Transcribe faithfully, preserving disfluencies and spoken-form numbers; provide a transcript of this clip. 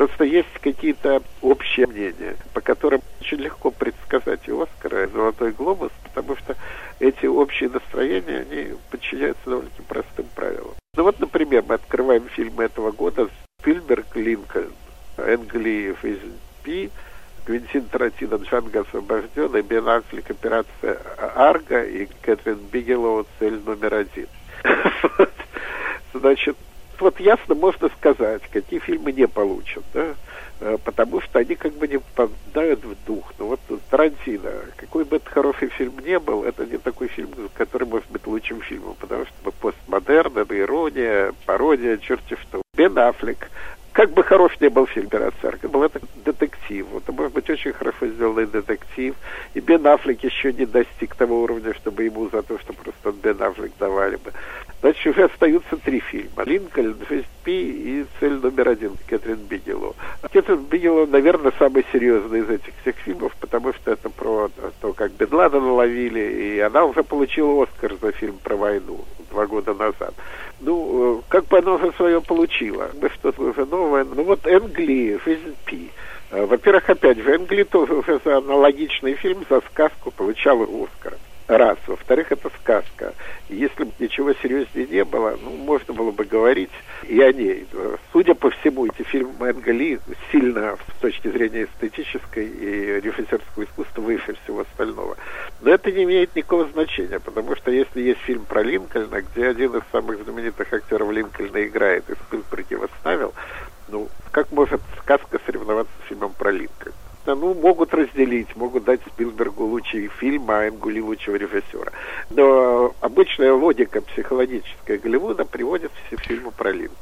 Просто есть какие-то общие мнения, по которым очень легко предсказать и «Оскар», и «Золотой глобус», потому что эти общие настроения, они подчиняются довольно простым правилам. Ну вот, например, мы открываем фильмы этого года: Спилберг «Линкольн», Энг Ли «Фейзен Пи», Квентин Тарантино «Джанго освобожден», и Бен Аффлек «Операция Арго», и Кэтрин Бигелоу «Цель номер один». Значит, вот ясно можно сказать, какие фильмы не получат, да, потому что они как бы не попадают в дух. Ну вот Тарантино, какой бы это хороший фильм не был, это не такой фильм, который может быть лучшим фильмом, потому что постмодерн, это ирония, пародия, черти что. Бен Аффлек, как бы хорош не был фильм «Операция Арго», был это детектив. Это может быть очень хорошо сделанный детектив. И Бен Аффлек еще не достиг того уровня, чтобы ему за то, что просто Бен Аффлек давали бы. Значит, уже остаются три фильма: «Линкольн», «Фейзен Пи» и «Цель номер один» Кэтрин Бигелоу. Кэтрин Бигелоу, наверное, самый серьезный из этих всех фильмов, потому что это про то, как Бен Ладена ловили, и она уже получила «Оскар» за фильм про войну два года назад. Ну, как бы она уже свое получила, что-то уже новое. Ну вот Энг Ли, «Фейзен Пи». Во-первых, опять же, Энг Ли тоже уже за аналогичный фильм, за сказку получала «Оскар». Раз. Во-вторых, это сказка. Если бы ничего серьезнее не было, ну, можно было бы говорить и о ней. Судя по всему, эти фильмы Энга Ли сильно с точки зрения эстетической и режиссерского искусства выше всего остального. Но это не имеет никакого значения, потому что если есть фильм про Линкольна, где один из самых знаменитых актеров Линкольна играет, и Спилберг его ставил, ну, как может сказка соревноваться с фильмом про Линкольна? Ну, могут разделить, могут дать Спилбергу лучший фильм, а Энгу Ли лучшего режиссера. Но обычная логика психологическая Голливуда приводит все фильмы про Линкольна.